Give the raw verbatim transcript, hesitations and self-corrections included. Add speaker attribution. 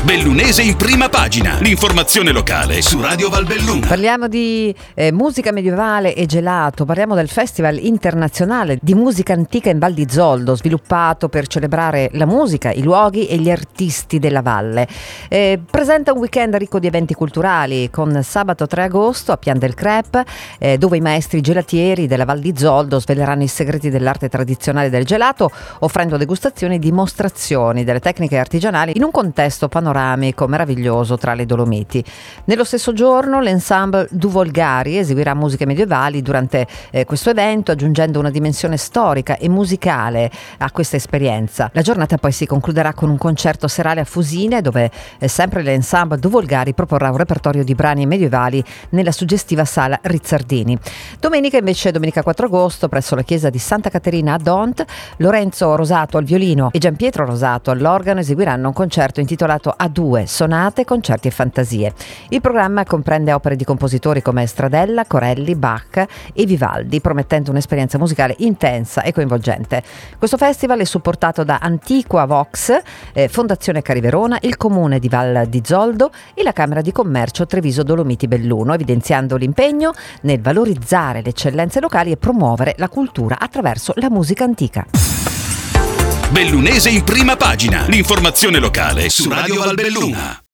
Speaker 1: Bellunese in prima pagina, l'informazione locale su Radio Valbelluna.
Speaker 2: Parliamo di eh, musica medievale e gelato, parliamo del Festival Internazionale di Musica Antica in Val di Zoldo, sviluppato per celebrare la musica, i luoghi e gli artisti della valle. Eh, presenta un weekend ricco di eventi culturali, con sabato tre agosto a Pian del Crep, eh, dove i maestri gelatieri della Val di Zoldo sveleranno i segreti dell'arte tradizionale del gelato, offrendo degustazioni e dimostrazioni delle tecniche artigianali in un contesto panoramico meraviglioso tra le Dolomiti. Nello stesso giorno l'ensemble Du Volgari eseguirà musiche medievali durante eh, questo evento, aggiungendo una dimensione storica e musicale a questa esperienza. La giornata poi si concluderà con un concerto serale a Fusine, dove eh, sempre l'ensemble Du Volgari proporrà un repertorio di brani medievali nella suggestiva sala Rizzardini. Domenica invece, domenica quattro agosto, presso la chiesa di Santa Caterina a Dont, Lorenzo Rosato al violino e Gianpietro Rosato all'organo eseguiranno un concerto intitolato A due, sonate, concerti e fantasie. Il programma comprende opere di compositori come Stradella, Corelli, Bach e Vivaldi, promettendo un'esperienza musicale intensa e coinvolgente. Questo festival è supportato da Antiqua Vox, eh, Fondazione Cariverona, il Comune di Val di Zoldo e la Camera di Commercio Treviso Dolomiti Belluno, evidenziando l'impegno nel valorizzare le eccellenze locali e promuovere la cultura attraverso la musica antica.
Speaker 1: Bellunese in prima pagina, l'informazione locale su Radio Valbelluna.